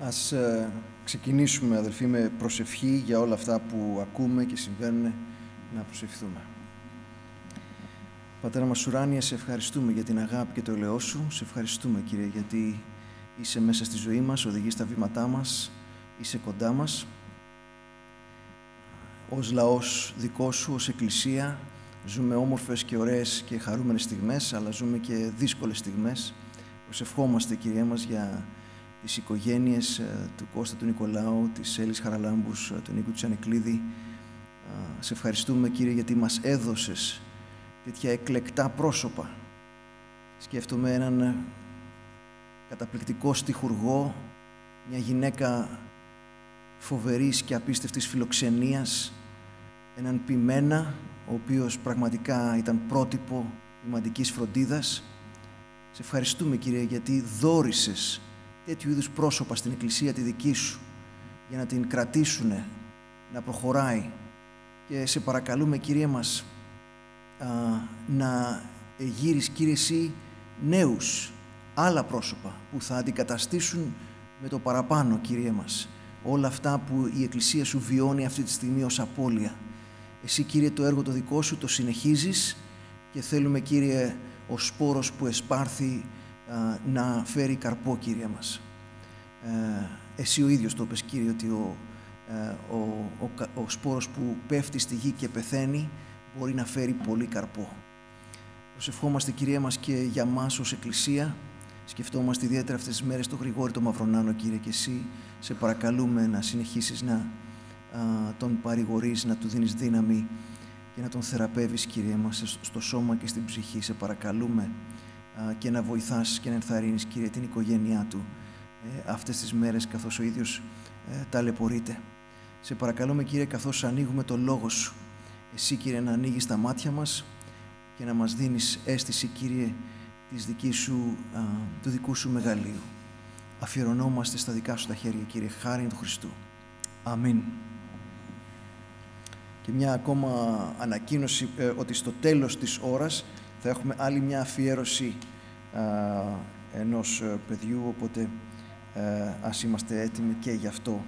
Ας ξεκινήσουμε, αδελφοί, με προσευχή για όλα αυτά που ακούμε και συμβαίνουν, να προσευχηθούμε. Πατέρα μας ουράνιε, σε ευχαριστούμε για την αγάπη και το ελαιό σου. Σε ευχαριστούμε, Κύριε, γιατί είσαι μέσα στη ζωή μας, οδηγείς τα βήματά μας, είσαι κοντά μας. Ως λαός δικός σου, ως Εκκλησία, ζούμε όμορφες και ωραίες και χαρούμενες στιγμές, αλλά ζούμε και δύσκολες στιγμές. Προσευχόμαστε, Κύριε μας, για τις οικογένειες του Κώστα του Νικολάου, της Έλλης Χαραλάμπους, του Νίκου του Τσανεκλίδη. Σε ευχαριστούμε, Κύριε, γιατί μας έδωσες τέτοια εκλεκτά πρόσωπα. Σκέφτομαι έναν καταπληκτικό στιχουργό, μια γυναίκα φοβερής και απίστευτης φιλοξενίας, έναν ποιμένα, ο οποίος πραγματικά ήταν πρότυπο ημαντικής φροντίδας. Σε ευχαριστούμε, Κύριε, γιατί δώρισες τέτοιου είδους πρόσωπα στην Εκκλησία τη δική σου, για να την κρατήσουνε, να προχωράει. Και σε παρακαλούμε, Κύριε μας, να εγείρεις, Κύριε, εσύ νέους, άλλα πρόσωπα που θα αντικαταστήσουν με το παραπάνω, Κύριε μας, όλα αυτά που η Εκκλησία σου βιώνει αυτή τη στιγμή ως απώλεια. Εσύ, Κύριε, το έργο το δικό σου το συνεχίζεις και θέλουμε, Κύριε, ο σπόρος που εσπάρθη να φέρει καρπό, Κύριε μας. Εσύ ο ίδιος το είπες, Κύριε, ότι ο σπόρος που πέφτει στη γη και πεθαίνει μπορεί να φέρει πολύ καρπό. Προσευχόμαστε, Κύριε μας, και για μας ως Εκκλησία. Σκεφτόμαστε ιδιαίτερα αυτές τις μέρες τον Γρηγόρη τον Μαυρονάνο, Κύριε, και εσύ σε παρακαλούμε να συνεχίσεις να τον παρηγορείς, να του δίνεις δύναμη και να τον θεραπεύεις, Κύριε μας, στο σώμα και στην ψυχή. Σε παρακαλούμε και να βοηθάς και να ενθαρρύνεις, Κύριε, την οικογένειά του αυτές τις μέρες καθώς ο ίδιος ταλαιπωρείται. Σε παρακαλούμε, Κύριε, καθώς ανοίγουμε το Λόγο σου, εσύ, Κύριε, να ανοίγεις τα μάτια μας και να μας δίνεις αίσθηση, Κύριε, της δικής σου, του δικού σου μεγαλείου. Αφιερωνόμαστε στα δικά σου τα χέρια, Κύριε, χάριν του Χριστού. Αμήν. Και μια ακόμα ανακοίνωση, ότι στο τέλος της ώρας θα έχουμε άλλη μια αφιέρωση ενός παιδιού, οπότε ας είμαστε έτοιμοι και γι' αυτό.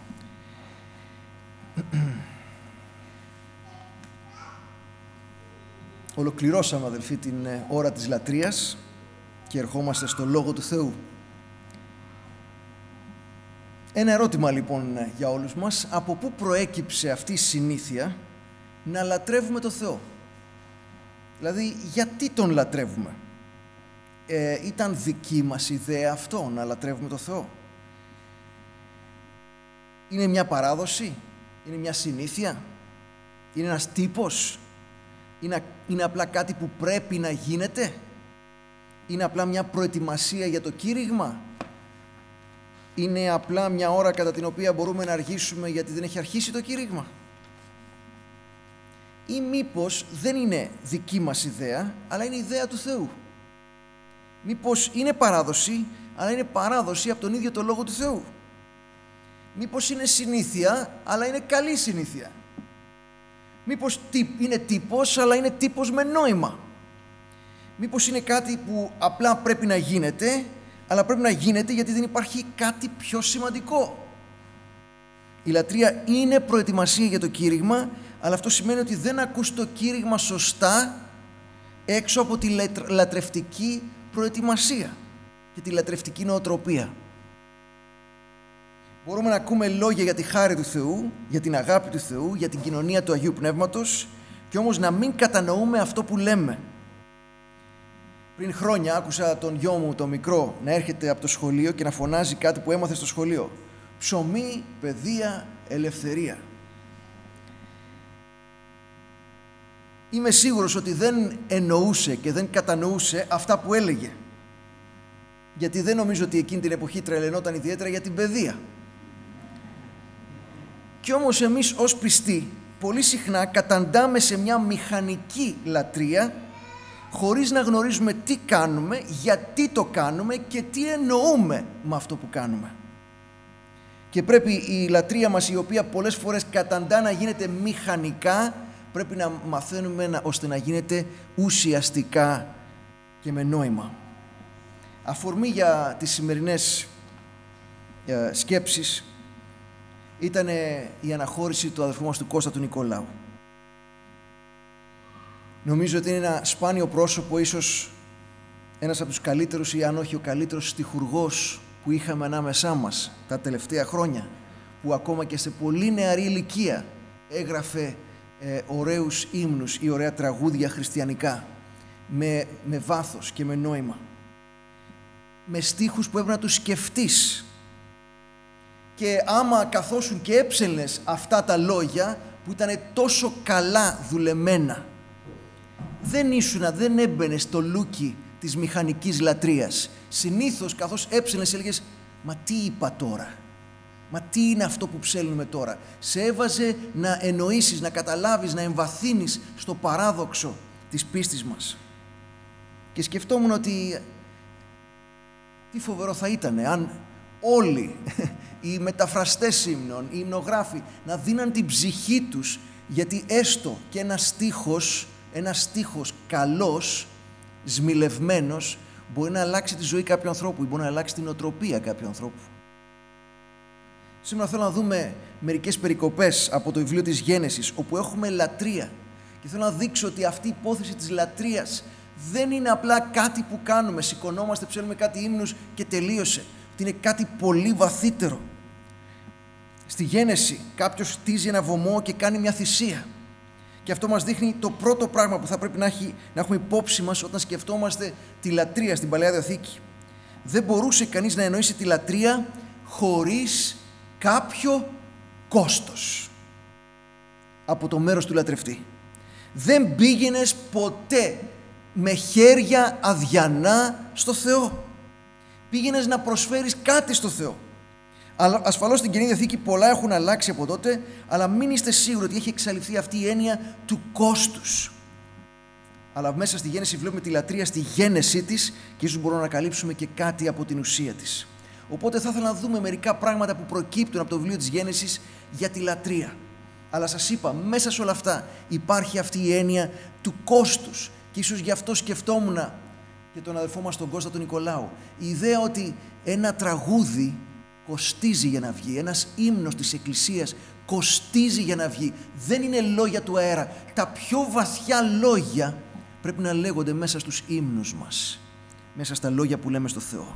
Ολοκληρώσαμε, αδελφοί, την ώρα της λατρείας και ερχόμαστε στο Λόγο του Θεού. Ένα ερώτημα λοιπόν για όλους μας: από πού προέκυψε αυτή η συνήθεια να λατρεύουμε το Θεό? Δηλαδή, γιατί τον λατρεύουμε? Ήταν δική μας ιδέα αυτό, να λατρεύουμε το Θεό? Είναι μια παράδοση? Είναι μια συνήθεια? Είναι ένας τύπος? Είναι απλά κάτι που πρέπει να γίνεται? Είναι απλά μια προετοιμασία για το κήρυγμα? Είναι απλά μια ώρα κατά την οποία μπορούμε να αργήσουμε γιατί δεν έχει αρχίσει το κήρυγμα? Ή μήπως δεν είναι δική μας ιδέα, αλλά είναι ιδέα του Θεού? Μήπως είναι παράδοση, αλλά είναι παράδοση από τον ίδιο το Λόγο του Θεού? Μήπως είναι συνήθεια, αλλά είναι καλή συνήθεια? Μήπως είναι τύπος, αλλά είναι τύπος με νόημα? Μήπως είναι κάτι που απλά πρέπει να γίνεται, αλλά πρέπει να γίνεται γιατί δεν υπάρχει κάτι πιο σημαντικό? Η λατρεία είναι προετοιμασία για το κήρυγμα, αλλά αυτό σημαίνει ότι δεν ακούς το κήρυγμα σωστά έξω από τη λατρευτική προετοιμασία και τη λατρευτική νοοτροπία. Μπορούμε να ακούμε λόγια για τη χάρη του Θεού, για την αγάπη του Θεού, για την κοινωνία του Αγίου Πνεύματος, και όμως να μην κατανοούμε αυτό που λέμε. Πριν χρόνια άκουσα τον γιο μου, το μικρό, να έρχεται από το σχολείο και να φωνάζει κάτι που έμαθε στο σχολείο: ψωμί, παιδεία, ελευθερία. Είμαι σίγουρος ότι δεν εννοούσε και δεν κατανοούσε αυτά που έλεγε, γιατί δεν νομίζω ότι εκείνη την εποχή τρελαινόταν ιδιαίτερα για την παιδεία. Κι όμως εμείς ως πιστοί πολύ συχνά καταντάμε σε μια μηχανική λατρεία, χωρίς να γνωρίζουμε τι κάνουμε, γιατί το κάνουμε και τι εννοούμε με αυτό που κάνουμε. Και πρέπει η λατρεία μας, η οποία πολλές φορές καταντά να γίνεται μηχανικά, πρέπει να μαθαίνουμε ώστε να γίνεται ουσιαστικά και με νόημα. Αφορμή για τις σημερινές σκέψεις ήταν η αναχώρηση του αδερφού μας του Κώστα του Νικολάου. Νομίζω ότι είναι ένα σπάνιο πρόσωπο, ίσως ένας από τους καλύτερους ή αν όχι ο καλύτερος στιχουργός που είχαμε ανάμεσά μας τα τελευταία χρόνια, που ακόμα και σε πολύ νεαρή ηλικία έγραφε ωραίους ύμνους ή ωραία τραγούδια χριστιανικά με βάθος και με νόημα, με στίχους που έπρεπε να τους σκεφτείς, και άμα καθόσουν και έψελνες αυτά τα λόγια που ήταν τόσο καλά δουλεμένα, δεν έμπαινες στο λούκι της μηχανικής λατρείας. Συνήθως καθώς έψελνες έλεγες «Μα τι είπα τώρα, μα τι είναι αυτό που ψέλνουμε τώρα». Σε έβαζε να εννοήσεις, να καταλάβεις, να εμβαθύνεις στο παράδοξο της πίστης μας. Και σκεφτόμουν ότι τι φοβερό θα ήταν αν όλοι οι μεταφραστές ύμνων, οι υμνογράφοι να δίναν την ψυχή τους, γιατί έστω και ένας στίχος καλός, σμιλευμένος, μπορεί να αλλάξει τη ζωή κάποιου ανθρώπου ή μπορεί να αλλάξει την οτροπία κάποιου ανθρώπου. Σήμερα θέλω να δούμε μερικές περικοπές από το βιβλίο της Γένεσης, όπου έχουμε λατρεία, και θέλω να δείξω ότι αυτή η υπόθεση της λατρείας δεν είναι απλά κάτι που κάνουμε, σηκωνόμαστε, ψέλνουμε κάτι ύμνους και τελείωσε. Ότι είναι κάτι πολύ βαθύτερο. Στη Γένεση κάποιος χτίζει ένα βωμό και κάνει μια θυσία. Και αυτό μας δείχνει το πρώτο πράγμα που θα πρέπει να έχουμε υπόψη μας όταν σκεφτόμαστε τη λατρεία στην Παλαιά Διαθήκη. Δεν μπορούσε κανείς να εννοήσει τη λατρεία χωρίς κάποιο κόστος από το μέρος του λατρευτή. Δεν πήγαινες ποτέ με χέρια αδιανά στο Θεό. Πήγαινες να προσφέρεις κάτι στο Θεό. Αλλά ασφαλώς στην Καινή Διαθήκη πολλά έχουν αλλάξει από τότε, αλλά μην είστε σίγουροι ότι έχει εξαλειφθεί αυτή η έννοια του κόστους. Αλλά μέσα στη Γένεση βλέπουμε τη λατρεία στη γένεσή της και ίσως μπορούμε να ανακαλύψουμε και κάτι από την ουσία της. Οπότε θα ήθελα να δούμε μερικά πράγματα που προκύπτουν από το βιβλίο της Γένεσης για τη λατρεία. Αλλά σας είπα, μέσα σε όλα αυτά υπάρχει αυτή η έννοια του κόστους, και ίσως γι' αυτό σκεφτόμουν και τον αδελφό μας τον Κώστα τον Νικολάου. Η ιδέα ότι ένα τραγούδι κοστίζει για να βγει, ένας ύμνος της Εκκλησίας κοστίζει για να βγει. Δεν είναι λόγια του αέρα. Τα πιο βαθιά λόγια πρέπει να λέγονται μέσα στους ύμνους μας, μέσα στα λόγια που λέμε στο Θεό.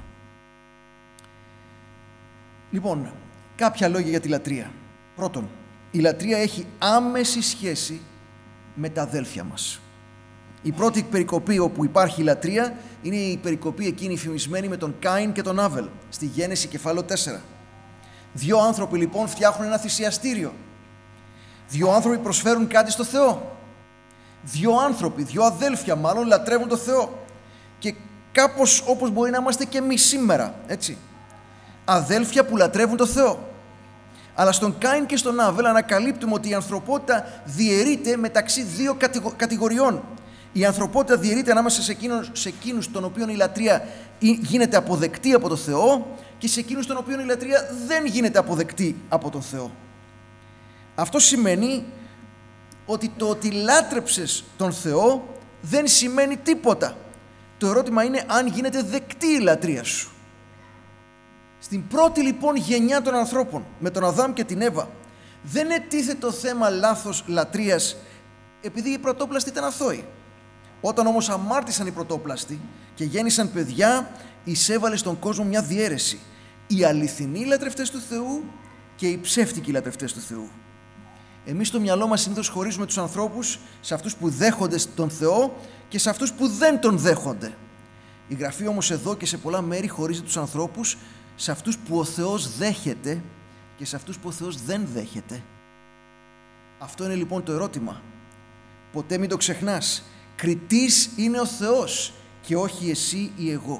Λοιπόν, κάποια λόγια για τη λατρεία. Πρώτον, η λατρεία έχει άμεση σχέση με τα αδέλφια μας. Η πρώτη περικοπή όπου υπάρχει η λατρεία είναι η περικοπή εκείνη φημισμένη με τον Κάιν και τον Άβελ, στη Γένεση κεφάλαιο 4. Δύο άνθρωποι λοιπόν φτιάχνουν ένα θυσιαστήριο. Δύο άνθρωποι προσφέρουν κάτι στο Θεό. Δύο αδέλφια μάλλον λατρεύουν το Θεό. Και κάπως όπως μπορεί να είμαστε και εμείς σήμερα, έτσι. Αδέλφια που λατρεύουν το Θεό. Αλλά στον Κάιν και στον Άβελ ανακαλύπτουμε ότι η ανθρωπότητα διαιρείται μεταξύ δύο κατηγοριών. Η ανθρωπότητα διαιρείται ανάμεσα σε εκείνους των οποίων η λατρεία γίνεται αποδεκτή από τον Θεό και σε εκείνους των οποίων η λατρεία δεν γίνεται αποδεκτή από τον Θεό. Αυτό σημαίνει ότι το ότι λάτρεψες τον Θεό δεν σημαίνει τίποτα. Το ερώτημα είναι αν γίνεται δεκτή η λατρεία σου. Στην πρώτη λοιπόν γενιά των ανθρώπων, με τον Αδάμ και την Εύα, δεν ετίθεται το θέμα λάθος λατρείας επειδή οι πρωτόπλαστοι ήταν αθώοι. Όταν όμως αμάρτησαν οι πρωτόπλαστοι και γέννησαν παιδιά, εισέβαλε στον κόσμο μια διαίρεση. Οι αληθινοί λατρευτές του Θεού και οι ψεύτικοι λατρευτές του Θεού. Εμείς στο μυαλό μας συνήθως χωρίζουμε τους ανθρώπους σε αυτούς που δέχονται τον Θεό και σε αυτούς που δεν τον δέχονται. Η Γραφή όμως εδώ και σε πολλά μέρη χωρίζει τους ανθρώπους σε αυτούς που ο Θεός δέχεται και σε αυτούς που ο Θεός δεν δέχεται. Αυτό είναι λοιπόν το ερώτημα. Ποτέ μην το ξεχνάς. Κριτής είναι ο Θεός και όχι εσύ ή εγώ.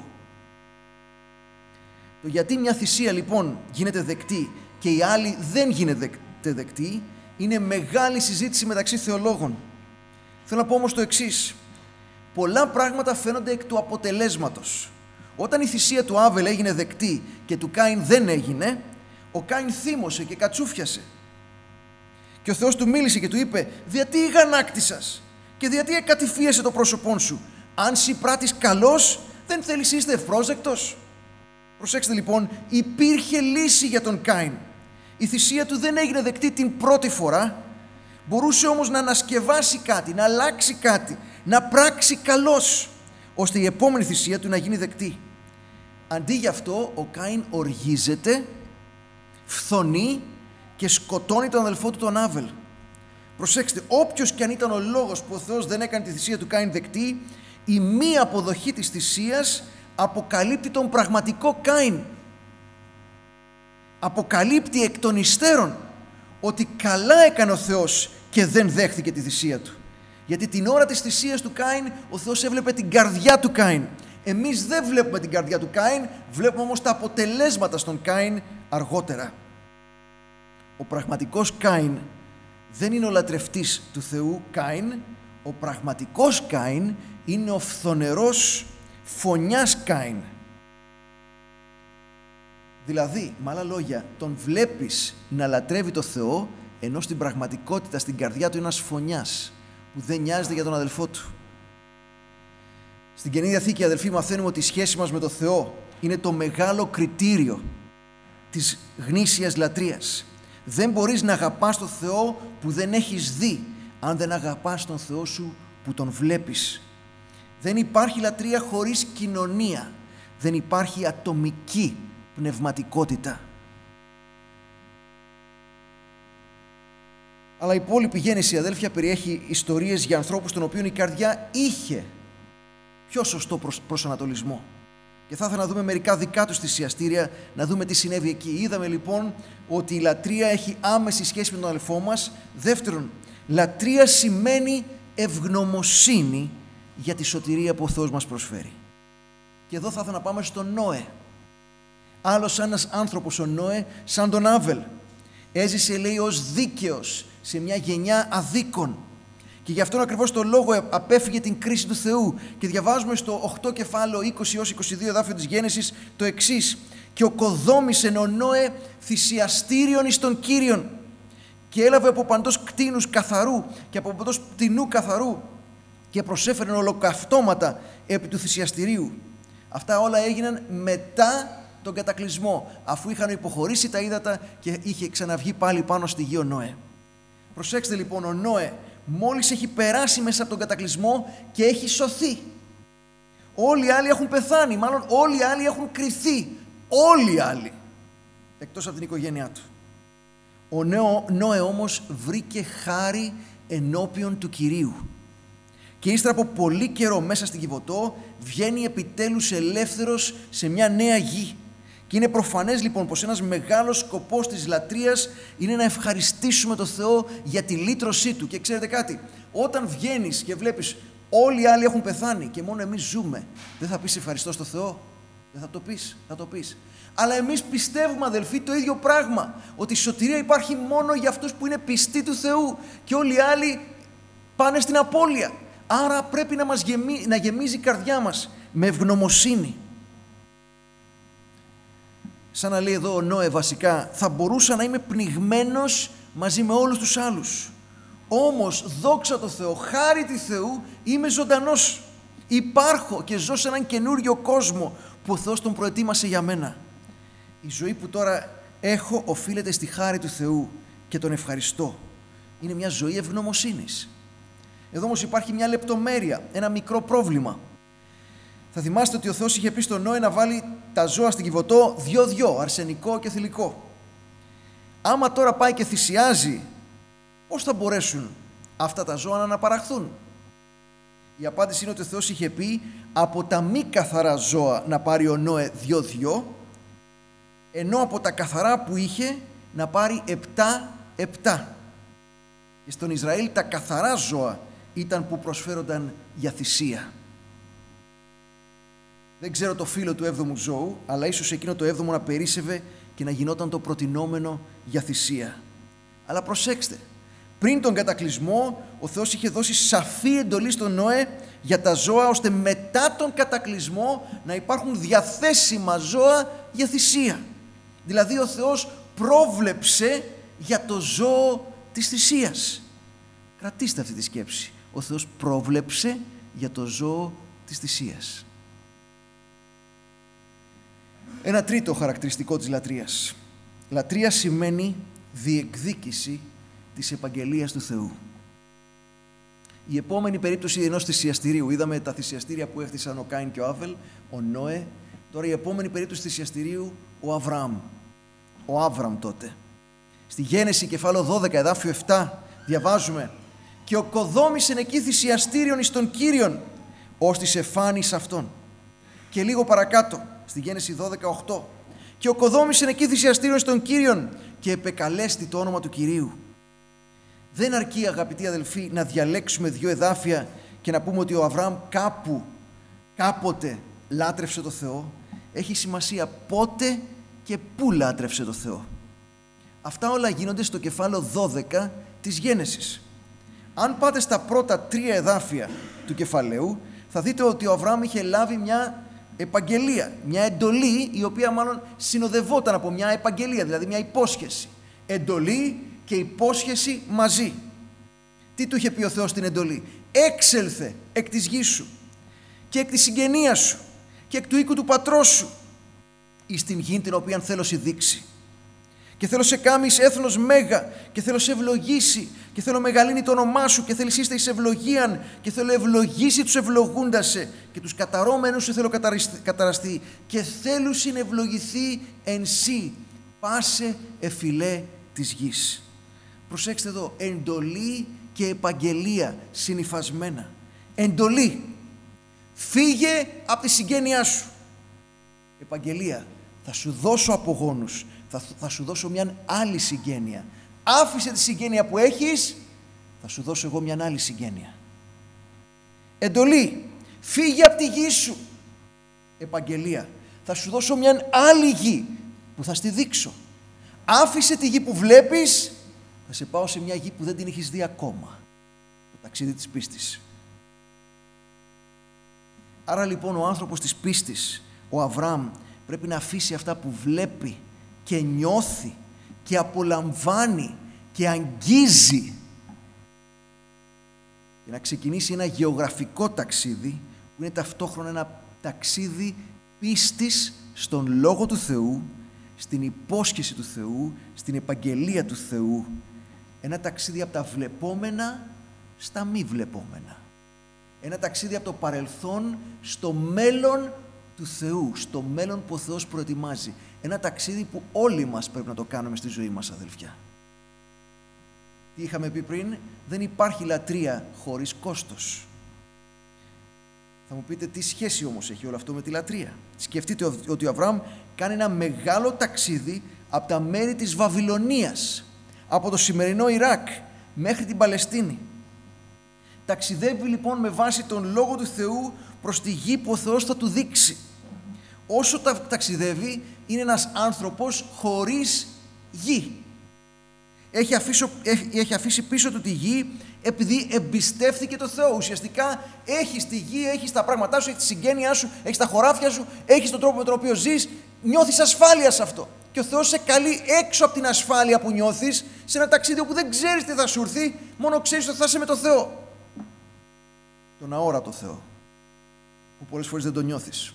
Το γιατί μια θυσία λοιπόν γίνεται δεκτή και η άλλη δεν γίνεται δεκτή είναι μεγάλη συζήτηση μεταξύ θεολόγων. Θέλω να πω όμως το εξής. Πολλά πράγματα φαίνονται εκ του αποτελέσματος. Όταν η θυσία του Άβελ έγινε δεκτή και του Κάιν δεν έγινε, ο Κάιν θύμωσε και κατσούφιασε. Και ο Θεός του μίλησε και του είπε «Διατί η γανάκτη σας και διατί εκατηφίασε το πρόσωπόν σου. Αν συ πράττεις καλός, δεν θέλεις είστε ευπρόσδεκτος». Προσέξτε λοιπόν, υπήρχε λύση για τον Κάιν. Η θυσία του δεν έγινε δεκτή την πρώτη φορά, μπορούσε όμως να ανασκευάσει κάτι, να αλλάξει κάτι, να πράξει καλώς, ώστε η επόμενη θυσία του να γίνει δεκτή. Αντί γι' αυτό, ο Κάιν οργίζεται, φθονεί και σκοτώνει τον αδελφό του τον Άβελ. Προσέξτε, όποιος και αν ήταν ο λόγος που ο Θεός δεν έκανε τη θυσία του Κάιν δεκτή, η μη αποδοχή της θυσίας αποκαλύπτει τον πραγματικό Κάιν. Αποκαλύπτει εκ των υστέρων ότι καλά έκανε ο Θεός και δεν δέχθηκε τη θυσία του. Γιατί την ώρα της θυσίας του Κάιν, ο Θεός έβλεπε την καρδιά του Κάιν. Εμείς δεν βλέπουμε την καρδιά του Κάιν, βλέπουμε όμως τα αποτελέσματα στον Κάιν αργότερα. Ο πραγματικός Κάιν δεν είναι ο λατρευτής του Θεού Κάιν, ο πραγματικός Κάιν είναι ο φθονερός φωνιάς Κάιν. Δηλαδή, με άλλα λόγια, τον βλέπεις να λατρεύει το Θεό, ενώ στην πραγματικότητα, στην καρδιά του είναι ένας φωνιάς που δεν νοιάζεται για τον αδελφό του. Στην Καινή Διαθήκη, αδελφοί, μαθαίνουμε ότι η σχέση μας με το Θεό είναι το μεγάλο κριτήριο της γνήσιας λατρείας. Δεν μπορείς να αγαπάς τον Θεό που δεν έχεις δει, αν δεν αγαπάς τον Θεό σου που τον βλέπεις. Δεν υπάρχει λατρεία χωρίς κοινωνία. Δεν υπάρχει ατομική πνευματικότητα. Αλλά η υπόλοιπη γέννηση, αδέλφια, περιέχει ιστορίες για ανθρώπους των οποίων η καρδιά είχε πιο σωστό προσανατολισμό. Και θα ήθελα να δούμε μερικά δικά τους θυσιαστήρια, να δούμε τι συνέβη εκεί. Είδαμε λοιπόν ότι η λατρεία έχει άμεση σχέση με τον αδελφό μας. Δεύτερον, λατρεία σημαίνει ευγνωμοσύνη για τη σωτηρία που ο Θεός μας προσφέρει. Και εδώ θα ήθελα να πάμε στον Νόε. Άλλος ένας άνθρωπος, ο Νόε, σαν τον Άβελ. Έζησε, λέει, ως δίκαιος σε μια γενιά αδίκων. Και γι' αυτόν ακριβώς το λόγο απέφυγε την κρίση του Θεού. Και διαβάζουμε στο 8 κεφάλαιο 20 ως 22 εδάφιο της Γέννησης το εξής. Και οκοδόμησε ο Νόε θυσιαστήριον εις τον Κύριον. Και έλαβε από παντός κτήνους καθαρού και από παντός πτηνού καθαρού και προσέφερε ολοκαυτώματα επί του θυσιαστηρίου. Αυτά όλα έγιναν μετά τον κατακλυσμό, αφού είχαν υποχωρήσει τα ύδατα και είχε ξαναβγεί πάλι πάνω στη γη ο Νόε. Προσέξτε λοιπόν, ο Νόε μόλις έχει περάσει μέσα από τον κατακλυσμό και έχει σωθεί. Όλοι οι άλλοι έχουν πεθάνει, μάλλον όλοι οι άλλοι έχουν κριθεί. Όλοι οι άλλοι, εκτός από την οικογένειά του. Ο Νόε όμως βρήκε χάρη ενώπιον του Κυρίου. Και ύστερα από πολύ καιρό μέσα στην Κιβωτό βγαίνει επιτέλους ελεύθερος σε μια νέα γη. Και είναι προφανές λοιπόν πως ένας μεγάλος σκοπός της λατρείας είναι να ευχαριστήσουμε τον Θεό για τη λύτρωσή Του. Και ξέρετε κάτι, όταν βγαίνεις και βλέπεις όλοι οι άλλοι έχουν πεθάνει και μόνο εμείς ζούμε, δεν θα πεις ευχαριστώ στον Θεό? Δεν θα το πεις? Θα το πεις. Αλλά εμείς πιστεύουμε, αδελφοί, το ίδιο πράγμα, ότι η σωτηρία υπάρχει μόνο για αυτούς που είναι πιστοί του Θεού και όλοι οι άλλοι πάνε στην απώλεια. Άρα πρέπει να γεμίζει η καρδιά μας με ευγνωμοσύνη. Σαν να λέει εδώ ο Νόε βασικά, θα μπορούσα να είμαι πνιγμένος μαζί με όλους τους άλλους. Όμως, δόξα τω Θεώ, χάρη του Θεού, είμαι ζωντανός. Υπάρχω και ζω σε έναν καινούριο κόσμο που ο Θεός τον προετοίμασε για μένα. Η ζωή που τώρα έχω οφείλεται στη χάρη του Θεού και τον ευχαριστώ. Είναι μια ζωή ευγνωμοσύνης. Εδώ όμως υπάρχει μια λεπτομέρεια, ένα μικρό πρόβλημα. Θα θυμάστε ότι ο Θεός είχε πει στον Νόε να βάλει τα ζώα στην Κιβωτό δυο-δυο, αρσενικό και θηλυκό. Άμα τώρα πάει και θυσιάζει, πώς θα μπορέσουν αυτά τα ζώα να αναπαραχθούν? Η απάντηση είναι ότι ο Θεός είχε πει από τα μη καθαρά ζώα να πάρει ο Νόε δυο-δυο, ενώ από τα καθαρά που είχε να πάρει 7-7. Και στον Ισραήλ τα καθαρά ζώα ήταν που προσφέρονταν για θυσία. Δεν ξέρω το φύλο του 7ου ζώου, αλλά ίσως εκείνο το 7ο να περίσσευε και να γινόταν το προτινόμενο για θυσία. Αλλά προσέξτε, πριν τον κατακλυσμό, ο Θεός είχε δώσει σαφή εντολή στον Νόε για τα ζώα, ώστε μετά τον κατακλυσμό να υπάρχουν διαθέσιμα ζώα για θυσία. Δηλαδή ο Θεός πρόβλεψε για το ζώο της θυσίας. Κρατήστε αυτή τη σκέψη. Ο Θεός πρόβλεψε για το ζώο της θυσίας. Ένα τρίτο χαρακτηριστικό της λατρείας. Λατρεία σημαίνει διεκδίκηση της επαγγελίας του Θεού. Η επόμενη περίπτωση ενός θυσιαστηρίου. Είδαμε τα θυσιαστήρια που έχτισαν ο Κάιν και ο Άβελ, ο Νόε. Τώρα η επόμενη περίπτωση θυσιαστηρίου, ο Αβραάμ. Ο Άβραμ τότε. Στη Γένεση κεφάλαιο 12, εδάφιο 7, διαβάζουμε «Και οκοδόμησεν εκεί θυσιαστήριον εις τον Κύριον, ώστις εφάνης αυτόν». Και λίγο παρακάτω, στη Γένεση 12, 8, «Και οκοδόμησεν εκεί θυσιαστήριον εις τον Κύριον και επεκαλέστη το όνομα του Κυρίου». Δεν αρκεί, αγαπητοί αδελφοί, να διαλέξουμε δύο εδάφια και να πούμε ότι ο Αβραάμ κάποτε λάτρευσε το Θεό. Έχει σημασία πότε και πού λάτρευσε το Θεό. Αυτά όλα γίνονται στο κεφάλαιο 12 της Γένεσης. Αν πάτε στα πρώτα τρία εδάφια του κεφαλαίου, θα δείτε ότι ο Αβραάμ είχε λάβει μια επαγγελία, μια εντολή, η οποία μάλλον συνοδευόταν από μια επαγγελία, δηλαδή μια υπόσχεση. Εντολή και υπόσχεση μαζί. Τι του είχε πει ο Θεός στην εντολή? Έξελθε εκ της γης σου και εκ της συγγενείας σου και εκ του οίκου του πατρός σου εις την γη την οποία θέλω σε δείξει. Και θέλω σε κάμεις έθνος μέγα και θέλω σε ευλογήσει και θέλω μεγαλύνει το όνομά σου και θέλεις είστε εις ευλογίαν και θέλω ευλογήσει τους ευλογούντασε και τους καταρώμενους σου θέλω καταραστεί και θέλω συνευλογηθεί εν σύ πάσε εφυλέ της γης. Προσέξτε εδώ, εντολή και επαγγελία συνυφασμένα. Εντολή, φύγε από τη συγγένειά σου. Επαγγελία, θα σου δώσω απογόνους, θα σου δώσω μια άλλη συγγένεια. Άφησε τη συγγένεια που έχεις, θα σου δώσω εγώ μια άλλη συγγένεια. Εντολή, φύγε από τη γη σου. Επαγγελία, θα σου δώσω μια άλλη γη που θα στη δείξω. Άφησε τη γη που βλέπεις, θα σε πάω σε μια γη που δεν την έχεις δει ακόμα. Το ταξίδι της πίστης. Άρα λοιπόν ο άνθρωπος της πίστης, ο Αβραάμ, πρέπει να αφήσει αυτά που βλέπει και νιώθει και απολαμβάνει και αγγίζει και να ξεκινήσει ένα γεωγραφικό ταξίδι που είναι ταυτόχρονα ένα ταξίδι πίστης στον Λόγο του Θεού, στην υπόσχεση του Θεού, στην επαγγελία του Θεού. Ένα ταξίδι από τα βλεπόμενα στα μη βλεπόμενα. Ένα ταξίδι από το παρελθόν στο μέλλον του Θεού, στο μέλλον που ο Θεός προετοιμάζει. Ένα ταξίδι που όλοι μας πρέπει να το κάνουμε στη ζωή μας, αδελφιά. Τι είχαμε πει πριν? Δεν υπάρχει λατρεία χωρίς κόστος. Θα μου πείτε τι σχέση όμως έχει όλο αυτό με τη λατρεία. Σκεφτείτε ότι ο Αβραάμ κάνει ένα μεγάλο ταξίδι από τα μέρη της Βαβυλωνίας, από το σημερινό Ιράκ μέχρι την Παλαιστίνη. Ταξιδεύει λοιπόν με βάση τον Λόγο του Θεού προς τη γη που ο Θεός θα του δείξει. Όσο ταξιδεύει είναι ένας άνθρωπος χωρίς γη. Έχει αφήσει πίσω του τη γη επειδή εμπιστεύθηκε το Θεό. Ουσιαστικά έχεις τη γη, έχεις τα πράγματά σου, έχεις τη συγγένειά σου, έχεις τα χωράφια σου, έχεις τον τρόπο με τον οποίο ζεις, νιώθεις ασφάλεια σε αυτό. Και ο Θεός σε καλεί έξω από την ασφάλεια που νιώθεις σε ένα ταξίδι όπου δεν ξέρεις τι θα σου έρθει, μόνο ξέρεις ότι θα είσαι με το Θεό. Τον αόρατο Θεό, που πολλές φορές δεν τον νιώθεις.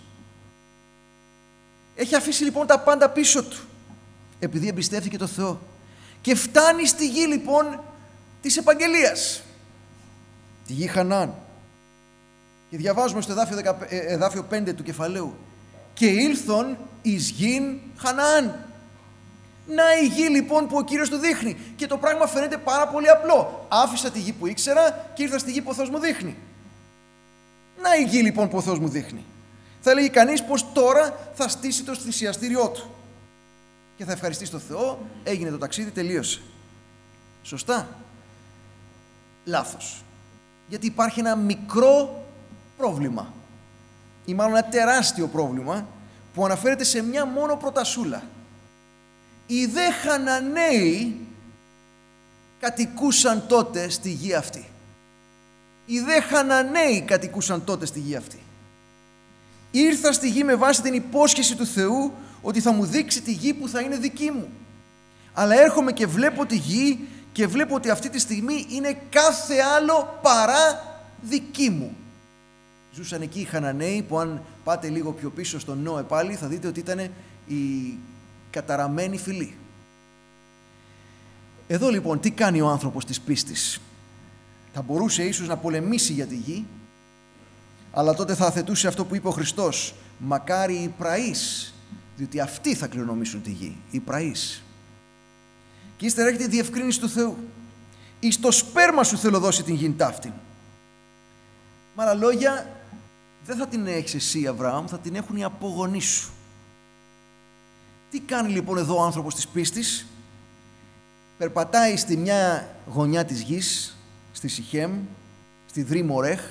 Έχει αφήσει λοιπόν τα πάντα πίσω του, επειδή εμπιστεύθηκε το Θεό. Και φτάνει στη γη λοιπόν της επαγγελίας, τη γη Χαναάν. Και διαβάζουμε στο εδάφιο 5 του κεφαλαίου «Και ήλθον εις γην Χαναάν». Να η γη λοιπόν που ο Κύριος του δείχνει. Και το πράγμα φαίνεται πάρα πολύ απλό. Άφησα τη γη που ήξερα και ήρθα στη γη που ο Θεός μου δείχνει. Να η γη λοιπόν που ο Θεός μου δείχνει. Θα λέγει κανείς πως τώρα θα στήσει το θυσιαστήριό του. Και θα ευχαριστήσει τον Θεό, έγινε το ταξίδι, τελείωσε. Σωστά? Λάθος. Γιατί υπάρχει ένα μικρό πρόβλημα. Ή μάλλον ένα τεράστιο πρόβλημα που αναφέρεται σε μια μόνο προτασούλα. Οι δε Χαναναίοι κατοικούσαν τότε στη γη αυτή. Οι δε Χαναναίοι κατοικούσαν τότε στη γη αυτή. Ήρθα στη γη με βάση την υπόσχεση του Θεού ότι θα μου δείξει τη γη που θα είναι δική μου. Αλλά έρχομαι και βλέπω τη γη και βλέπω ότι αυτή τη στιγμή είναι κάθε άλλο παρά δική μου. Ζούσαν εκεί οι Χαναναίοι, που αν πάτε λίγο πιο πίσω στον Νόε πάλι, θα δείτε ότι ήταν η καταραμένη φυλή. Εδώ λοιπόν τι κάνει ο άνθρωπος της πίστης? Θα μπορούσε ίσως να πολεμήσει για τη γη, αλλά τότε θα αθετούσε αυτό που είπε ο Χριστός: μακάρι οι πραείς, διότι αυτοί θα κληρονομήσουν τη γη, οι πραείς. Και ύστερα έρχεται η διευκρίνηση του Θεού: εις το σπέρμα σου θέλω δώσει την γη ταύτην. Με άλλα λόγια, δεν θα την έχεις εσύ, Αβραάμ, θα την έχουν οι απογονείς σου. Τι κάνει λοιπόν εδώ ο άνθρωπος της πίστης? Περπατάει στη μια γωνιά της γης, στη Σιχέμ, στη Δρή Μορέχ,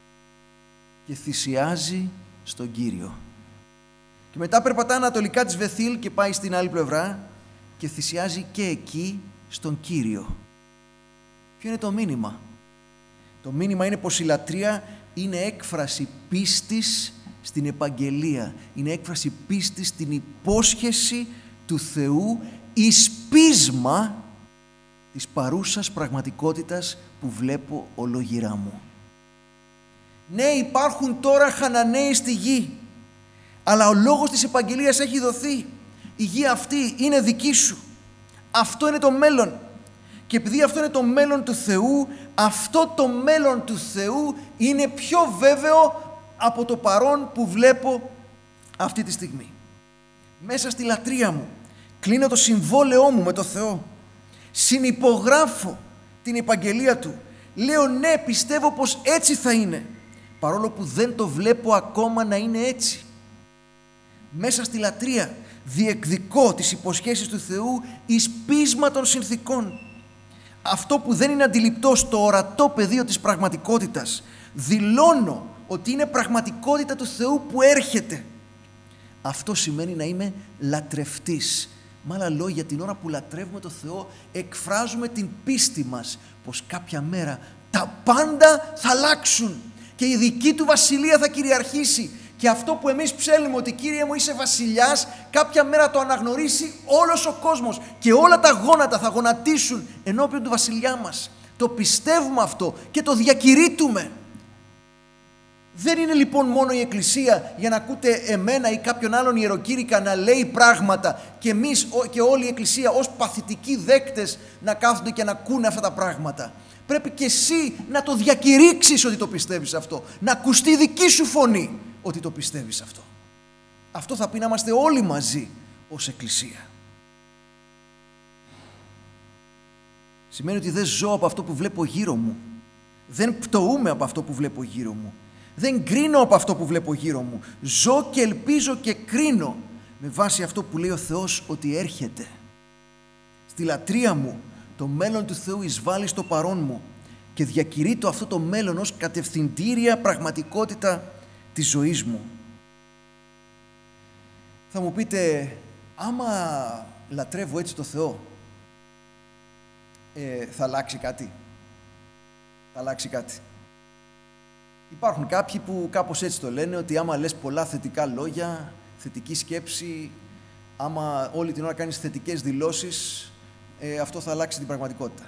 και θυσιάζει στον Κύριο. Και μετά περπατά ανατολικά της Βεθήλ και πάει στην άλλη πλευρά και θυσιάζει και εκεί στον Κύριο. Ποιο είναι το μήνυμα? Το μήνυμα είναι πως η λατρεία είναι έκφραση πίστης στην επαγγελία. Είναι έκφραση πίστης στην υπόσχεση του Θεού εις πείσμα της παρούσας πραγματικότητας που βλέπω ολόγυρά μου. Ναι, υπάρχουν τώρα Χαναναίοι στη γη, αλλά ο λόγος της επαγγελίας έχει δοθεί. Η γη αυτή είναι δική σου. Αυτό είναι το μέλλον. Και επειδή αυτό είναι το μέλλον του Θεού, αυτό το μέλλον του Θεού είναι πιο βέβαιο από το παρόν που βλέπω αυτή τη στιγμή. Μέσα στη λατρεία μου κλείνω το συμβόλαιό μου με το Θεό. Συνυπογράφω την επαγγελία Του. Λέω ναι, πιστεύω πως έτσι θα είναι, παρόλο που δεν το βλέπω ακόμα να είναι έτσι. Μέσα στη λατρεία διεκδικώ τις υποσχέσεις του Θεού εις πείσμα των συνθηκών. Αυτό που δεν είναι αντιληπτό στο ορατό πεδίο της πραγματικότητας, δηλώνω ότι είναι πραγματικότητα του Θεού που έρχεται. Αυτό σημαίνει να είμαι λατρευτής. Με άλλα λόγια, την ώρα που λατρεύουμε το Θεό, εκφράζουμε την πίστη μας πως κάποια μέρα τα πάντα θα αλλάξουν και η δική Του βασιλεία θα κυριαρχήσει. Και αυτό που εμείς ψέλνουμε ότι Κύριε μου είσαι βασιλιάς, κάποια μέρα το αναγνωρίσει όλος ο κόσμος και όλα τα γόνατα θα γονατίσουν ενώπιον του βασιλιά μας. Το πιστεύουμε αυτό και το διακηρύττουμε. Δεν είναι λοιπόν μόνο η Εκκλησία για να ακούτε εμένα ή κάποιον άλλον ιεροκήρυκα να λέει πράγματα και εμείς και όλη η Εκκλησία ως παθητικοί δέκτες να κάθονται και να ακούνε αυτά τα πράγματα. Πρέπει και εσύ να το διακηρύξεις ότι το πιστεύεις αυτό, να ακουστεί η δική σου φωνή ότι το πιστεύεις αυτό. Αυτό θα πει να είμαστε όλοι μαζί ως Εκκλησία. Σημαίνει ότι δεν ζω από αυτό που βλέπω γύρω μου. Δεν πτωούμε από αυτό που βλέπω γύρω μου. Δεν κρίνω από αυτό που βλέπω γύρω μου. Ζω και ελπίζω και κρίνω με βάση αυτό που λέει ο Θεός ότι έρχεται. Στη λατρεία μου το μέλλον του Θεού εισβάλλει στο παρόν μου και διακηρύττω αυτό το μέλλον ως κατευθυντήρια πραγματικότητα της ζωής μου. Θα μου πείτε, άμα λατρεύω έτσι το Θεό, θα αλλάξει κάτι? Θα αλλάξει κάτι? Υπάρχουν κάποιοι που κάπως έτσι το λένε, ότι άμα λες πολλά θετικά λόγια, θετική σκέψη, άμα όλη την ώρα κάνεις θετικές δηλώσεις, αυτό θα αλλάξει την πραγματικότητα.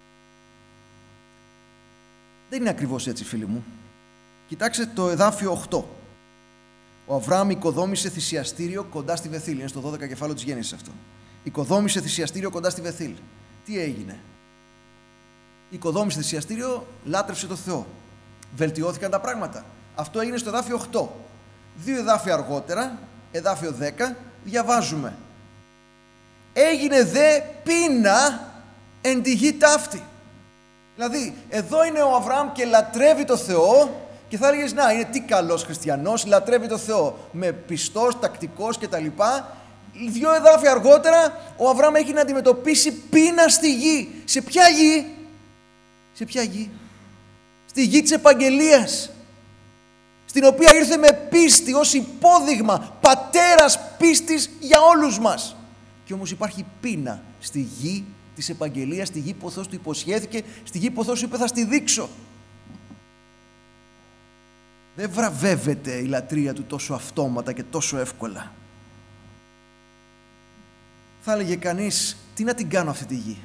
Δεν είναι ακριβώς έτσι, φίλοι μου. Κοιτάξτε το εδάφιο 8. Ο Αβραάμ οικοδόμησε θυσιαστήριο κοντά στη Βεθήλ. Είναι στο 12 κεφάλαιο της Γέννησης αυτό. Οικοδόμησε θυσιαστήριο κοντά στη Βεθήλ. Τι έγινε? Οικοδόμησε θυσιαστήριο, λάτρεψε το Θεό. Βελτιώθηκαν τα πράγματα. Αυτό έγινε στο εδάφιο 8. 2 εδάφια αργότερα, εδάφιο 10, διαβάζουμε. Έγινε δε πείνα εν τη γη ταύτη. Δηλαδή, εδώ είναι ο Αβραάμ και λατρεύει το Θεό και θα έλεγες, να, είναι τι καλός χριστιανός, λατρεύει το Θεό, με πιστός, τακτικός κτλ. 2 εδάφια αργότερα, ο Αβραάμ έχει να αντιμετωπίσει πείνα στη γη. Σε ποια γη? Σε ποια γη? Στη γη της επαγγελίας, στην οποία ήρθε με πίστη ως υπόδειγμα, πατέρας πίστης για όλους μας. Και όμως υπάρχει πείνα στη γη της επαγγελίας, στη γη που ο Θεός του υποσχέθηκε, στη γη που ο Θεός είπε θα στη δείξω. Δεν βραβεύεται η λατρεία του τόσο αυτόματα και τόσο εύκολα. Θα έλεγε κανείς, τι να την κάνω αυτή τη γη?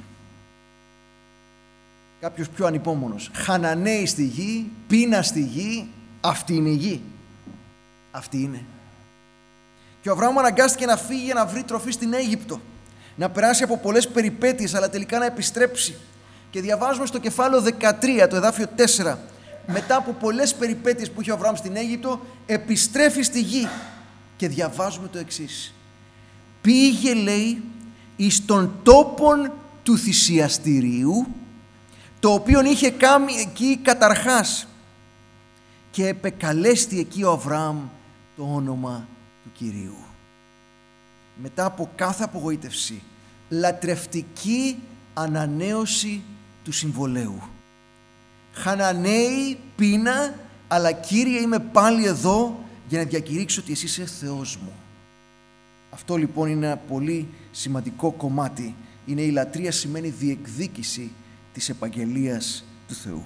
Κάποιος πιο ανυπόμονος. Χαναναίοι στη γη, πείνα στη γη, Αυτή είναι η γη. Αυτή είναι. Και ο Αβραάμ αναγκάστηκε να φύγει για να βρει τροφή στην Αίγυπτο. Να περάσει από πολλές περιπέτειες, αλλά τελικά να επιστρέψει. Και διαβάζουμε στο κεφάλαιο 13, το εδάφιο 4, μετά από πολλές περιπέτειες που είχε ο Αβραάμ στην Αίγυπτο, επιστρέφει στη γη. Και διαβάζουμε το εξής. Πήγε, λέει, εις τον τόπον του θυσιαστηρίου, το οποίον είχε κάνει εκεί καταρχάς, και επεκαλέστη εκεί ο Αβραάμ το όνομα του Κυρίου. Μετά από κάθε απογοήτευση, λατρευτική ανανέωση του συμβολέου. Χαναναίοι, πείνα, αλλά Κύριε, είμαι πάλι εδώ για να διακηρύξω ότι εσύ είσαι Θεός μου. Αυτό λοιπόν είναι ένα πολύ σημαντικό κομμάτι. Είναι η λατρεία, σημαίνει διεκδίκηση της επαγγελίας του Θεού.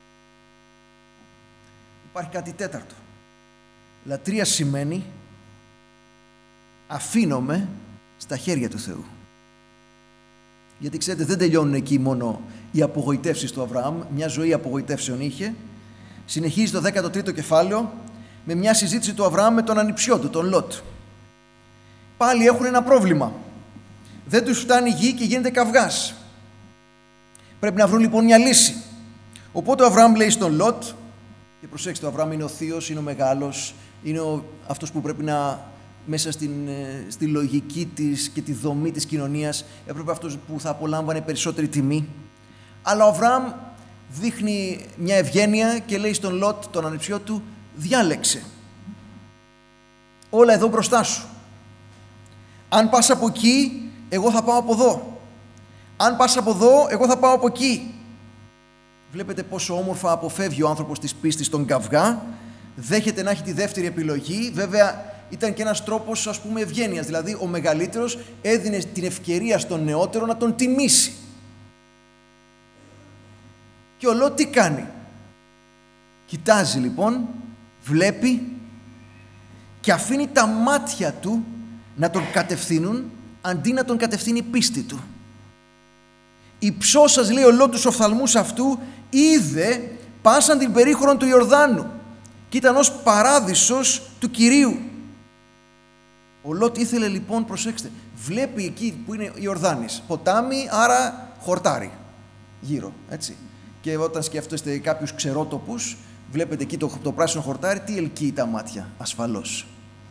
Υπάρχει κάτι τέταρτο. Λατρεία σημαίνει αφήνομαι στα χέρια του Θεού. Γιατί ξέρετε, δεν τελειώνουν εκεί μόνο οι απογοητεύσεις του Αβραάμ. Μια ζωή απογοητεύσεων είχε. Συνεχίζει το 13ο κεφάλαιο με μια συζήτηση του Αβραάμ με τον ανιψιό του, τον Λότ. Πάλι έχουν ένα πρόβλημα. Δεν τους φτάνει η γη και γίνεται καυγάς. Πρέπει να βρουν λοιπόν μια λύση. Οπότε ο Αβραάμ λέει στον Λότ, και προσέξτε, ο Αβραάμ είναι ο θείος, είναι ο μεγάλος, είναι αυτός που πρέπει να μέσα στη λογική της και τη δομή της κοινωνίας, έπρεπε αυτός που θα απολάμβανε περισσότερη τιμή. Αλλά ο Αβραάμ δείχνει μια ευγένεια και λέει στον Λότ, τον ανιψιό του, διάλεξε. Όλα εδώ μπροστά σου. Αν πας από εκεί, εγώ θα πάω από εδώ. Αν πας από εδώ, εγώ θα πάω από εκεί. Βλέπετε πόσο όμορφα αποφεύγει ο άνθρωπος της πίστης τον καυγά. Δέχεται να έχει τη δεύτερη επιλογή. Βέβαια, ήταν και ένας τρόπος, ας πούμε, ευγένειας. Δηλαδή, ο μεγαλύτερος έδινε την ευκαιρία στον νεότερο να τον τιμήσει. Και ο Λότ τι κάνει? Κοιτάζει λοιπόν, βλέπει και αφήνει τα μάτια του να τον κατευθύνουν αντί να τον κατευθύνει η πίστη του. «Υψώσας», λέει ο Λότ, τους οφθαλμούς αυτού, είδε πάσαν την περίχωρον του Ιορδάνου και ήταν ως παράδεισος του Κυρίου. Ο Λότ ήθελε λοιπόν, προσέξτε, βλέπει εκεί που είναι η Ιορδάνης, ποτάμι, άρα χορτάρι γύρω, έτσι. Και όταν σκέφτεστε κάποιους ξερότοπους, βλέπετε εκεί το πράσινο χορτάρι, τι ελκύει τα μάτια? Ασφαλώς.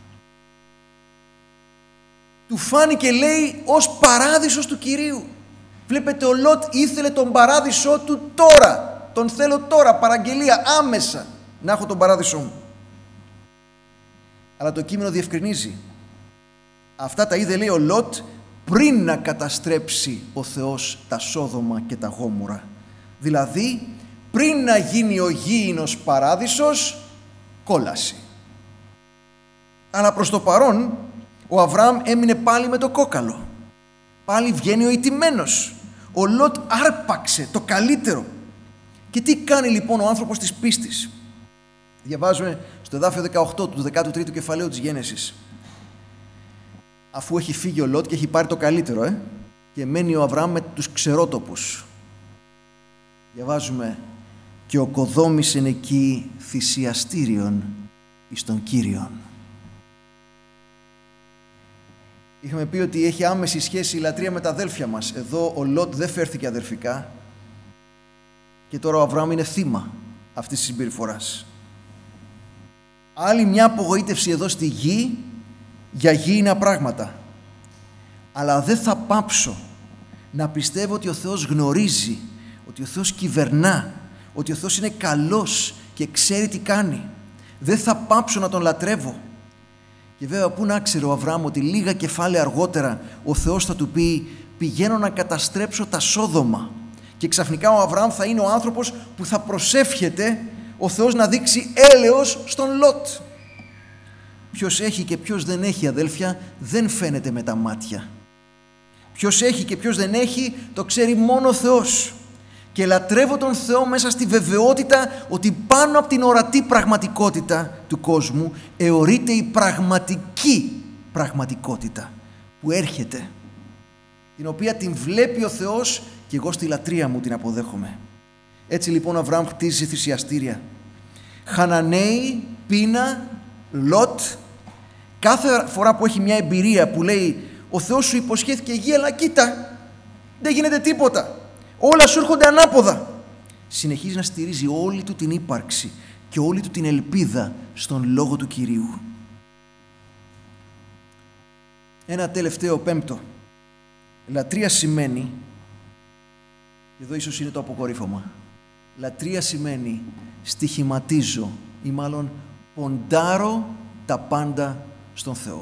Του φάνηκε, λέει, ως παράδεισος του Κυρίου. Βλέπετε, ο Λότ ήθελε τον παράδεισό του τώρα. Τον θέλω τώρα, παραγγελία, άμεσα, να έχω τον παράδεισό μου. Αλλά το κείμενο διευκρινίζει. Αυτά τα είδε, λέει, ο Λότ πριν να καταστρέψει ο Θεός τα Σόδομα και τα Γόμορα. Δηλαδή, πριν να γίνει ο γήινος παράδεισος, κόλαση. Αλλά προς το παρόν, ο Αβραάμ έμεινε πάλι με το κόκαλο. Πάλι βγαίνει ο ηττημένος. Ο Λότ άρπαξε το καλύτερο. Και τι κάνει λοιπόν ο άνθρωπος της πίστης? Διαβάζουμε στο εδάφιο 18 του 13ου κεφαλαίου της Γένεσης. Αφού έχει φύγει ο Λότ και έχει πάρει το καλύτερο, και μένει ο Αβραάμ με τους ξερότοπους. Διαβάζουμε, και οκοδόμησεν εκεί θυσιαστήριον εις τον Κύριον. Είχαμε πει ότι έχει άμεση σχέση η λατρεία με τα αδέλφια μας. Εδώ ο Λότ δεν φέρθηκε αδερφικά και τώρα ο Αβραάμ είναι θύμα αυτής της συμπεριφοράς. Άλλη μια απογοήτευση εδώ στη γη για γήινα πράγματα. Αλλά δεν θα πάψω να πιστεύω ότι ο Θεός γνωρίζει, ότι ο Θεός κυβερνά, ότι ο Θεός είναι καλός και ξέρει τι κάνει. Δεν θα πάψω να τον λατρεύω. Και βέβαια, πού να ξέρει ο Αβραάμ ότι λίγα κεφάλαια αργότερα ο Θεός θα του πει, πηγαίνω να καταστρέψω τα Σόδομα. Και ξαφνικά ο Αβραάμ θα είναι ο άνθρωπος που θα προσεύχεται ο Θεός να δείξει έλεος στον Λότ. Ποιος έχει και ποιος δεν έχει, αδέλφια, δεν φαίνεται με τα μάτια. Ποιος έχει και ποιος δεν έχει, το ξέρει μόνο ο Θεός. Και λατρεύω τον Θεό μέσα στη βεβαιότητα ότι πάνω από την ορατή πραγματικότητα του κόσμου αιωρείται η πραγματική πραγματικότητα που έρχεται, την οποία την βλέπει ο Θεός και εγώ στη λατρεία μου την αποδέχομαι. Έτσι λοιπόν ο Αβραάμ χτίζει θυσιαστήρια. Χαναναίοι, πείνα, Λότ. Κάθε φορά που έχει μια εμπειρία που λέει ο Θεός σου υποσχέθηκε γη, αλλά κοίτα, δεν γίνεται τίποτα. Όλα σου έρχονται ανάποδα. Συνεχίζει να στηρίζει όλη του την ύπαρξη και όλη του την ελπίδα στον Λόγο του Κυρίου. Ένα τελευταίο, πέμπτο. Λατρεία σημαίνει, εδώ ίσως είναι το αποκορύφωμα, λατρεία σημαίνει στοιχηματίζω ή μάλλον ποντάρω τα πάντα στον Θεό.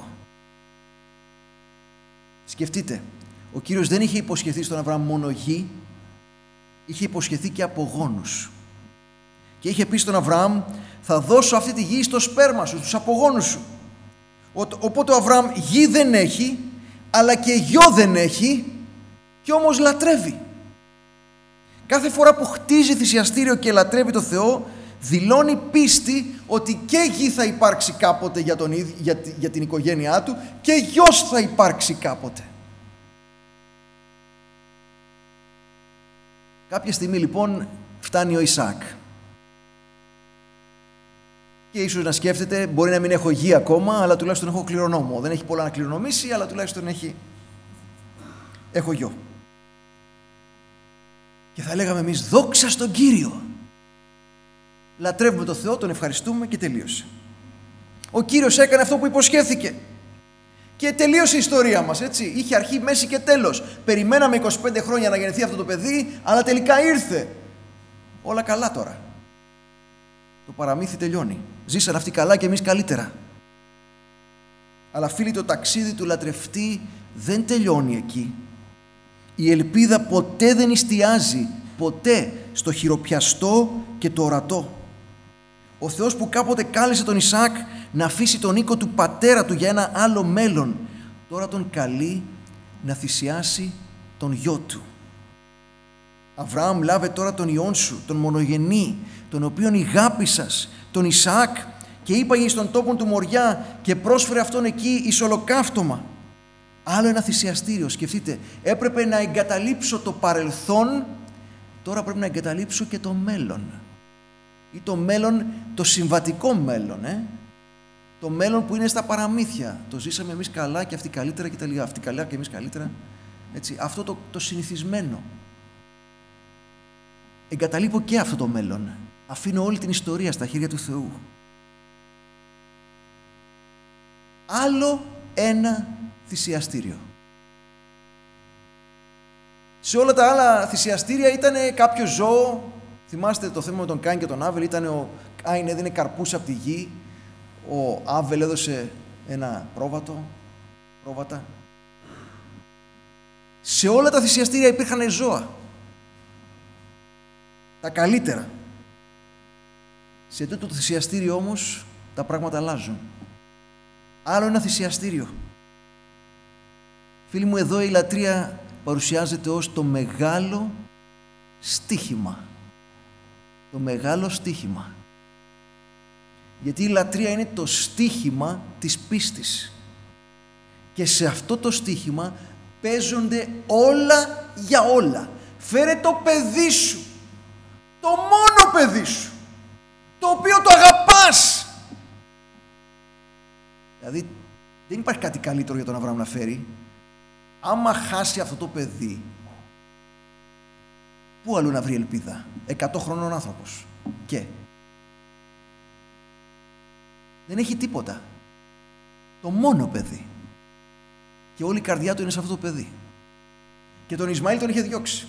Σκεφτείτε, ο Κύριος δεν είχε υποσχεθεί στον Αβραάμ μόνο γη, είχε υποσχεθεί και απογόνους. Και είχε πει στον Αβραάμ, θα δώσω αυτή τη γη στο σπέρμα σου, στους απογόνους σου. Οπότε ο Αβραάμ γη δεν έχει, αλλά και γιο δεν έχει, και όμως λατρεύει. Κάθε φορά που χτίζει θυσιαστήριο και λατρεύει το Θεό, δηλώνει πίστη ότι και γη θα υπάρξει κάποτε για την οικογένειά του και γιος θα υπάρξει κάποτε. Κάποια στιγμή λοιπόν φτάνει ο Ισαάκ. Και ίσως να σκέφτεται, μπορεί να μην έχω γη ακόμα, αλλά τουλάχιστον έχω κληρονόμο. Δεν έχει πολλά να κληρονομήσει, αλλά τουλάχιστον έχω γιο. Και θα λέγαμε εμείς, δόξα στον Κύριο. Λατρεύουμε τον Θεό, τον ευχαριστούμε και τελείωσε. Ο Κύριος έκανε αυτό που υποσχέθηκε. Και τελείωσε η ιστορία μας, έτσι. Είχε αρχή, μέση και τέλος. Περιμέναμε 25 χρόνια να γεννηθεί αυτό το παιδί, αλλά τελικά ήρθε. Όλα καλά τώρα. Το παραμύθι τελειώνει. Ζήσαν αυτοί καλά και εμείς καλύτερα. Αλλά φίλοι, το ταξίδι του λατρευτή δεν τελειώνει εκεί. Η ελπίδα ποτέ δεν εστιάζει, ποτέ, στο χειροπιαστό και το ορατό. Ο Θεός που κάποτε κάλεσε τον Ισαάκ να αφήσει τον οίκο του πατέρα του για ένα άλλο μέλλον, τώρα τον καλεί να θυσιάσει τον γιο του. Αβραάμ, λάβε τώρα τον ιόν σου, τον μονογενή, τον οποίον ηγάπησας, τον Ισαάκ, και είπαγε στον τόπο του Μοριά και πρόσφερε αυτόν εκεί εις ολοκαύτωμα. Άλλο ένα θυσιαστήριο. Σκεφτείτε, έπρεπε να εγκαταλείψω το παρελθόν, τώρα πρέπει να εγκαταλείψω και το μέλλον. Ή το μέλλον, το συμβατικό μέλλον, το μέλλον που είναι στα παραμύθια. Το ζήσαμε εμείς καλά και αυτοί καλύτερα και τελικά αυτοί καλά και εμείς καλύτερα. Έτσι, αυτό το συνηθισμένο. Εγκαταλείπω και αυτό το μέλλον. Αφήνω όλη την ιστορία στα χέρια του Θεού. Άλλο ένα θυσιαστήριο. Σε όλα τα άλλα θυσιαστήρια ήταν κάποιο ζώο. Θυμάστε το θέμα με τον Κάιν και τον Άβελ, ήταν ο Κάιν έδινε καρπούς από τη γη, ο Άβελ έδωσε ένα πρόβατα. Σε όλα τα θυσιαστήρια υπήρχαν ζώα. Τα καλύτερα. Σε τούτο το θυσιαστήριο όμως τα πράγματα αλλάζουν. Άλλο ένα θυσιαστήριο. Φίλοι μου, εδώ η λατρεία παρουσιάζεται ως το μεγάλο στοίχημα. Το μεγάλο στοίχημα. Γιατί η λατρεία είναι το στοίχημα της πίστης. Και σε αυτό το στοίχημα παίζονται όλα για όλα. Φέρε το παιδί σου, το μόνο παιδί σου, το οποίο το αγαπάς. Δηλαδή δεν υπάρχει κάτι καλύτερο για τον Αβραάμ να φέρει. Άμα χάσει αυτό το παιδί, πού αλλού να βρει ελπίδα? 100 χρονών άνθρωπος. Και δεν έχει τίποτα. Το μόνο παιδί. Και όλη η καρδιά του είναι σε αυτό το παιδί. Και τον Ισμαήλ τον είχε διώξει.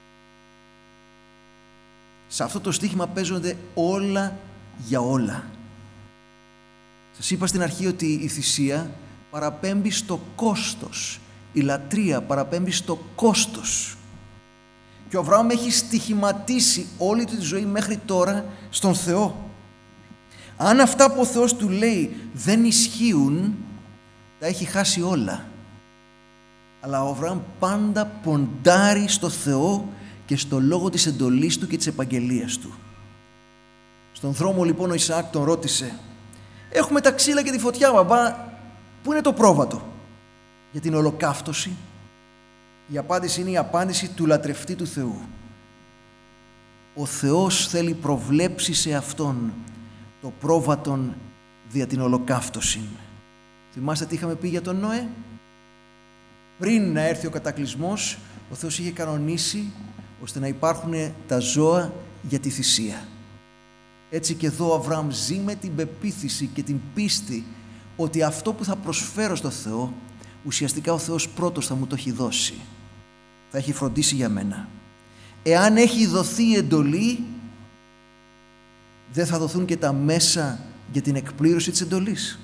Σε αυτό το στοίχημα παίζονται όλα για όλα. Σας είπα στην αρχή ότι η θυσία παραπέμπει στο κόστος. Η λατρεία παραπέμπει στο κόστος. Και ο Αβραάμ έχει στοιχηματίσει όλη του τη ζωή μέχρι τώρα στον Θεό. Αν αυτά που ο Θεός του λέει δεν ισχύουν, τα έχει χάσει όλα. Αλλά ο Αβραάμ πάντα ποντάρει στο Θεό και στο λόγο της εντολής του και της επαγγελίας του. Στον δρόμο λοιπόν ο Ισαάκ τον ρώτησε, έχουμε τα ξύλα και τη φωτιά, μπαμπά, πού είναι το πρόβατο για την ολοκαύτωση? Η απάντηση είναι η απάντηση του λατρευτή του Θεού. Ο Θεός θέλει προβλέψει σε Αυτόν το πρόβατον δια την ολοκαύτωσιν. Θυμάστε τι είχαμε πει για τον Νόε? Πριν να έρθει ο κατακλυσμός, ο Θεός είχε κανονίσει ώστε να υπάρχουν τα ζώα για τη θυσία. Έτσι και εδώ ο Αβραάμ ζει με την πεποίθηση και την πίστη ότι αυτό που θα προσφέρω στο Θεό, ουσιαστικά ο Θεός πρώτος θα μου το έχει δώσει. Θα έχει φροντίσει για μένα. Εάν έχει δοθεί η εντολή, δεν θα δοθούν και τα μέσα για την εκπλήρωση της εντολής.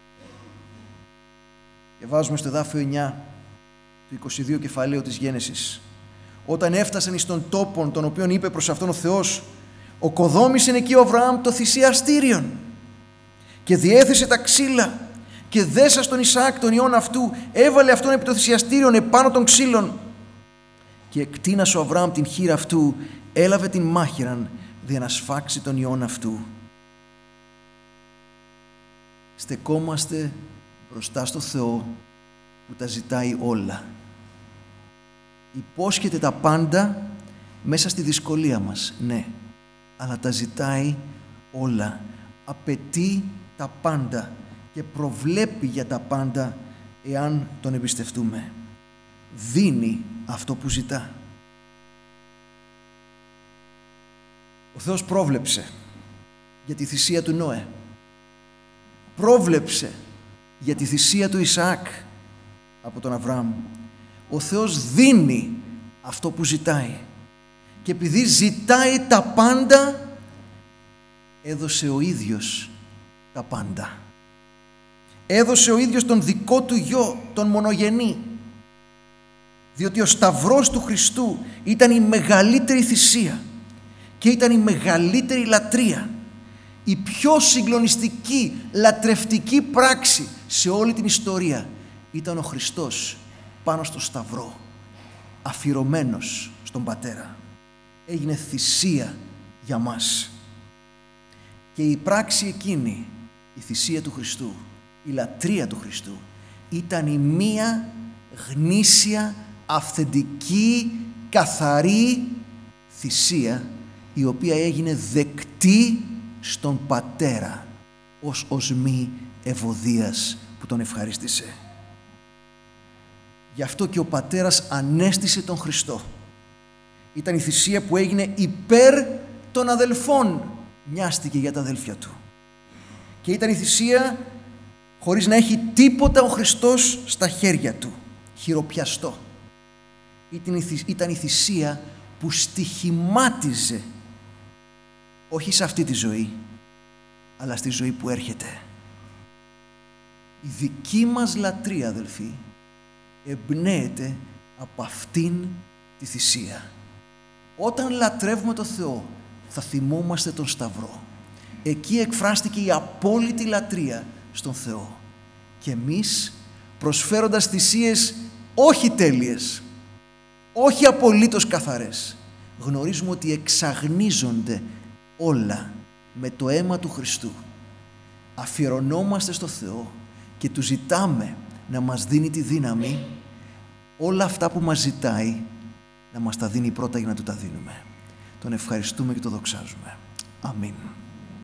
Και βάζουμε στο εδάφιο 9 του 22 κεφαλαίου της Γένεσης. Όταν έφτασαν εις τον τόπον τον οποίον είπε προς αυτόν ο Θεός, οκοδόμησε εκεί ο Αβραάμ το θυσιαστήριον και διέθεσε τα ξύλα και δέσα στον Ισαάκ τον υιόν αυτού, έβαλε αυτόν επί το θυσιαστήριον επάνω των ξύλων και εκτείνασε ο Αβραάμ την χείρα αυτού, έλαβε την μάχαιραν δια να σφάξει τον υιόν αυτού. Στεκόμαστε μπροστά στο Θεό που τα ζητάει όλα. Υπόσχεται τα πάντα μέσα στη δυσκολία μας, ναι, αλλά τα ζητάει όλα. Απαιτεί τα πάντα και προβλέπει για τα πάντα εάν τον εμπιστευτούμε. Δίνει αυτό που ζητά. Ο Θεός πρόβλεψε για τη θυσία του Νόε. Πρόβλεψε για τη θυσία του Ισαάκ από τον Αβραάμ. Ο Θεός δίνει αυτό που ζητάει. Και επειδή ζητάει τα πάντα, έδωσε ο ίδιος τα πάντα. Έδωσε ο ίδιος τον δικό του γιο, τον μονογενή. Διότι ο σταυρός του Χριστού ήταν η μεγαλύτερη θυσία και ήταν η μεγαλύτερη λατρεία. Η πιο συγκλονιστική, λατρευτική πράξη σε όλη την ιστορία ήταν ο Χριστός πάνω στο σταυρό, αφιερωμένος στον Πατέρα. Έγινε θυσία για μας. Και η πράξη εκείνη, η θυσία του Χριστού, η λατρεία του Χριστού, ήταν η μία γνήσια, αυθεντική, καθαρή θυσία, η οποία έγινε δεκτή στον Πατέρα ως οσμή ευωδίας που τον ευχαρίστησε. Γι' αυτό και ο Πατέρας ανέστησε τον Χριστό. Ήταν η θυσία που έγινε υπέρ των αδελφών. Νοιάστηκε για τα αδέλφια του. Και ήταν η θυσία χωρίς να έχει τίποτα ο Χριστός στα χέρια του, χειροπιαστό. Ήταν η θυσία που στοιχημάτιζε, όχι σε αυτή τη ζωή, αλλά στη ζωή που έρχεται. Η δική μας λατρεία, αδελφοί, εμπνέεται από αυτήν τη θυσία. Όταν λατρεύουμε το Θεό, θα θυμόμαστε τον Σταυρό. Εκεί εκφράστηκε η απόλυτη λατρεία στον Θεό. Και εμείς, προσφέροντας θυσίες όχι τέλειες, όχι απολύτως καθαρές, γνωρίζουμε ότι εξαγνίζονται όλα με το αίμα του Χριστού. Αφιερωνόμαστε στο Θεό και του ζητάμε να μας δίνει τη δύναμη όλα αυτά που μας ζητάει να μας τα δίνει πρώτα για να του τα δίνουμε. Τον ευχαριστούμε και τον δοξάζουμε. Αμήν.